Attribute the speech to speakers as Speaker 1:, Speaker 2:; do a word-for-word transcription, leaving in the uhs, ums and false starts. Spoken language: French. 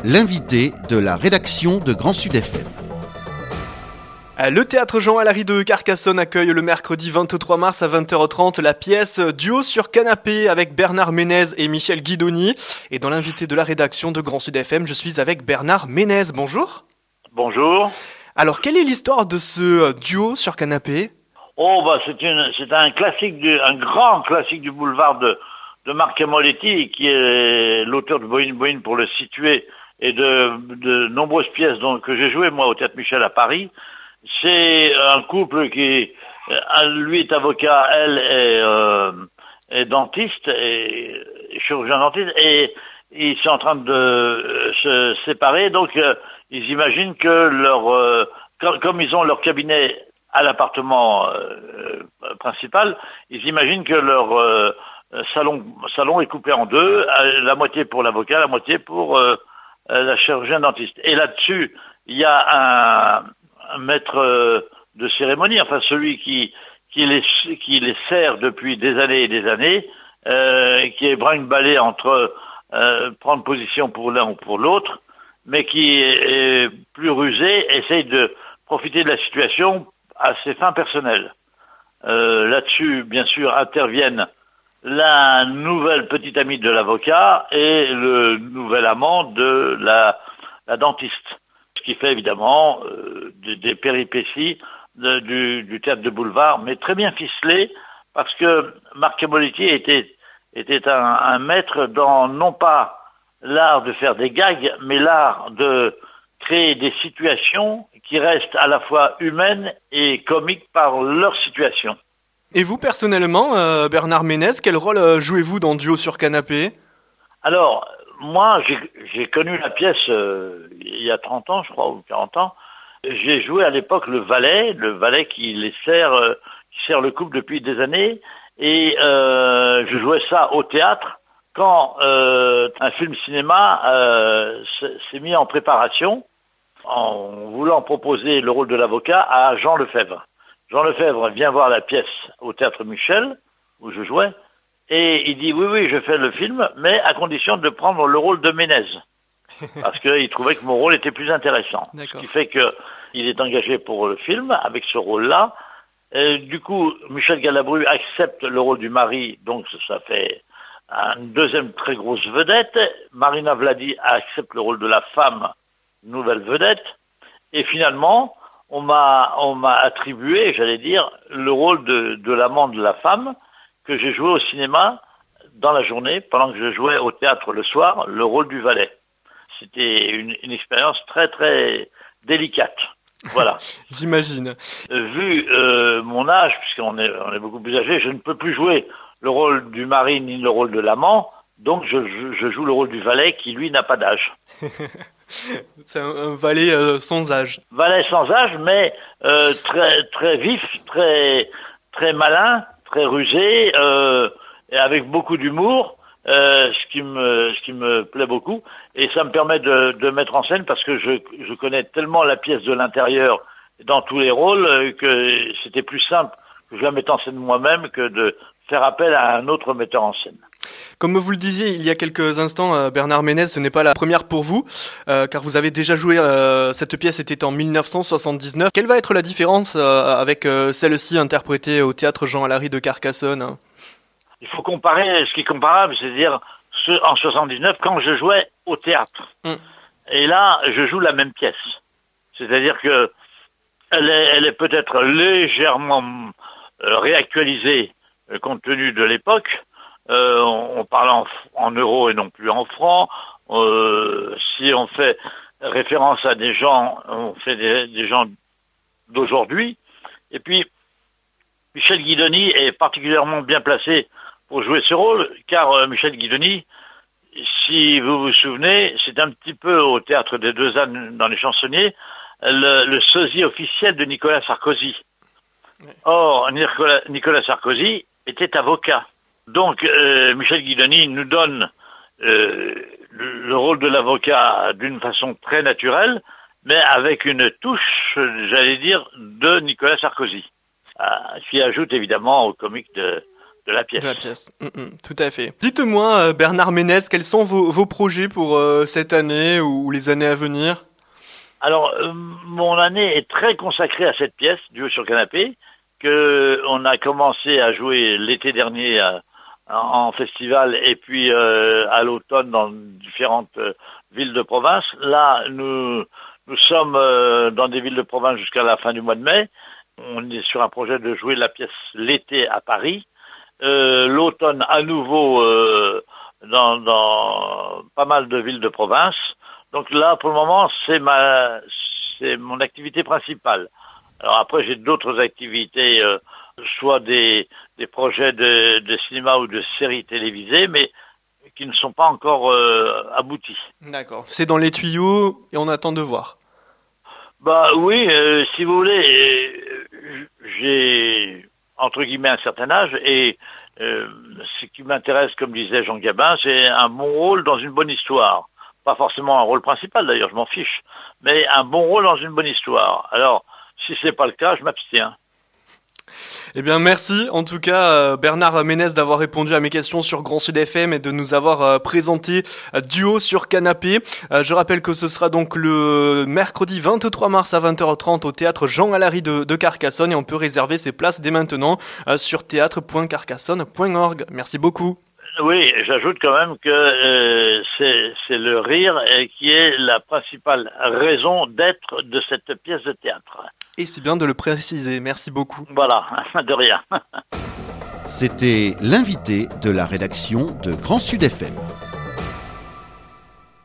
Speaker 1: l'invité de la rédaction de Grand Sud F M.
Speaker 2: Le théâtre Jean Alary de Carcassonne accueille le mercredi vingt-trois mars à vingt heures trente la pièce Duo sur canapé avec Bernard Ménez et Michel Guidoni. Et dans l'invité de la rédaction de Grand Sud F M, je suis avec Bernard Ménez. Bonjour.
Speaker 3: Bonjour.
Speaker 2: Alors, quelle est l'histoire de ce duo sur canapé ?
Speaker 3: Oh, bah, c'est une, c'est un classique, du, un grand classique du boulevard de, de Marc Camoletti, qui est l'auteur de Boïne Boïne pour le situer, et de, de nombreuses pièces dont, que j'ai jouées, moi, au Théâtre Michel à Paris. C'est un couple qui, lui est avocat, elle est, euh, est dentiste, et, et chirurgien dentiste, et ils sont en train de euh, se séparer, donc euh, ils imaginent que leur, euh, comme, comme ils ont leur cabinet à l'appartement euh, principal, ils imaginent que leur euh, salon, salon est coupé en deux, la moitié pour l'avocat, la moitié pour euh, la chirurgien dentiste. Et là-dessus, il y a un un maître de cérémonie, enfin celui qui, qui, les, qui les sert depuis des années et des années, euh, qui est brinque-ballé entre euh, prendre position pour l'un ou pour l'autre, mais qui est, est plus rusé, essaye de profiter de la situation à ses fins personnelles. Euh, là-dessus, bien sûr, interviennent la nouvelle petite amie de l'avocat et le nouvel amant de la, la dentiste. Ce qui fait évidemment euh, des, des péripéties de, du, du théâtre de boulevard, mais très bien ficelé, parce que Marc Camoletti était, était un, un maître dans non pas l'art de faire des gags, mais l'art de créer des situations qui restent à la fois humaines et comiques par leur situation.
Speaker 2: Et vous, personnellement, euh, Bernard Ménez, quel rôle euh, jouez-vous dans Duo sur canapé ?
Speaker 3: Alors, moi, j'ai, j'ai connu la pièce euh, il y a trente ans, je crois, ou quarante ans. J'ai joué à l'époque le valet, le valet qui les sert, euh, qui sert le couple depuis des années. Et euh, je jouais ça au théâtre quand euh, un film cinéma euh, s'est mis en préparation en voulant proposer le rôle de l'avocat à Jean Lefebvre. Jean Lefebvre vient voir la pièce au Théâtre Michel, où je jouais, et il dit oui, oui, je fais le film, mais à condition de prendre le rôle de Ménez. Parce qu'il trouvait que mon rôle était plus intéressant.
Speaker 2: D'accord.
Speaker 3: Ce qui fait qu'il est engagé pour le film, avec ce rôle-là. Et du coup, Michel Galabru accepte le rôle du mari, donc ça fait une deuxième très grosse vedette. Marina Vladi accepte le rôle de la femme, nouvelle vedette. Et finalement, on m'a, on m'a attribué, j'allais dire, le rôle de, de l'amant de la femme, que j'ai joué au cinéma dans la journée, pendant que je jouais au théâtre le soir, le rôle du valet. C'était une, une expérience très très délicate. Voilà.
Speaker 2: J'imagine.
Speaker 3: Euh, vu euh, mon âge, puisqu'on est, on est beaucoup plus âgé, je ne peux plus jouer le rôle du mari ni le rôle de l'amant, donc je, je, je joue le rôle du valet qui, lui, n'a pas d'âge.
Speaker 2: C'est un, un valet euh, sans âge.
Speaker 3: Valet sans âge, mais euh, très très vif, très très malin, très rusé, euh, et avec beaucoup d'humour. Euh, ce qui me ce qui me plaît beaucoup, et ça me permet de, de mettre en scène, parce que je, je connais tellement la pièce de l'intérieur dans tous les rôles euh, que c'était plus simple que je la mette en scène moi-même que de faire appel à un autre metteur en scène.
Speaker 2: Comme vous le disiez il y a quelques instants, euh, Bernard Ménez, ce n'est pas la première pour vous, euh, car vous avez déjà joué, euh, cette pièce était en mille neuf cent soixante-dix-neuf. Quelle va être la différence euh, avec euh, celle-ci interprétée au théâtre Jean Alary de Carcassonne ?
Speaker 3: Il faut comparer ce qui est comparable, c'est-à-dire ce, en soixante-dix-neuf, quand je jouais au théâtre. Mm. Et là, je joue la même pièce. C'est-à-dire que elle est, elle est peut-être légèrement euh, réactualisée euh, compte tenu de l'époque. Euh, on, on parle en, en euros et non plus en francs. Euh, si on fait référence à des gens, on fait des, des gens d'aujourd'hui. Et puis, Michel Guidoni est particulièrement bien placé pour jouer ce rôle, car euh, Michel Guidoni, si vous vous souvenez, c'est un petit peu au théâtre des Deux Ânes dans Les Chansonniers, le, le sosie officiel de Nicolas Sarkozy. Or, Nicolas, Nicolas Sarkozy était avocat. Donc, euh, Michel Guidoni nous donne euh, le, le rôle de l'avocat d'une façon très naturelle, mais avec une touche, j'allais dire, de Nicolas Sarkozy. Euh, qui ajoute évidemment au comique de de la pièce.
Speaker 2: De la pièce, mmh, mmh, tout à fait. Dites-moi, euh, Bernard Ménez, quels sont vos, vos projets pour euh, cette année ou, ou les années à venir?
Speaker 3: Alors, euh, mon année est très consacrée à cette pièce, Duo sur canapé, que on a commencé à jouer l'été dernier à, en, en festival et puis euh, à l'automne dans différentes euh, villes de province. Là, nous, nous sommes euh, dans des villes de province jusqu'à la fin du mois de mai. On est sur un projet de jouer la pièce l'été à Paris. Euh, l'automne à nouveau euh, dans, dans pas mal de villes de province. Donc là, pour le moment, c'est ma, c'est mon activité principale. Alors après, j'ai d'autres activités, euh, soit des, des projets de, de cinéma ou de séries télévisées, mais qui ne sont pas encore euh, aboutis.
Speaker 2: D'accord. C'est dans les tuyaux et on attend de voir.
Speaker 3: Bah oui, euh, si vous voulez, euh, j'ai entre guillemets un certain âge et euh, ce qui m'intéresse, comme disait Jean Gabin, c'est un bon rôle dans une bonne histoire. Pas forcément un rôle principal d'ailleurs, je m'en fiche, mais un bon rôle dans une bonne histoire. Alors, si c'est pas le cas, je m'abstiens.
Speaker 2: Eh bien, merci en tout cas euh, Bernard Ménez d'avoir répondu à mes questions sur Grand Sud F M et de nous avoir euh, présenté euh, Duo sur canapé. Euh, je rappelle que ce sera donc le mercredi vingt-trois mars à vingt heures trente au théâtre Jean Alary de, de Carcassonne et on peut réserver ses places dès maintenant euh, sur théâtre point carcassonne point org. Merci beaucoup.
Speaker 3: Oui, j'ajoute quand même que euh, c'est, c'est le rire qui est la principale raison d'être de cette pièce de théâtre.
Speaker 2: Et c'est bien de le préciser, merci beaucoup.
Speaker 3: Voilà, de rien.
Speaker 1: C'était l'invité de la rédaction de Grand Sud F M.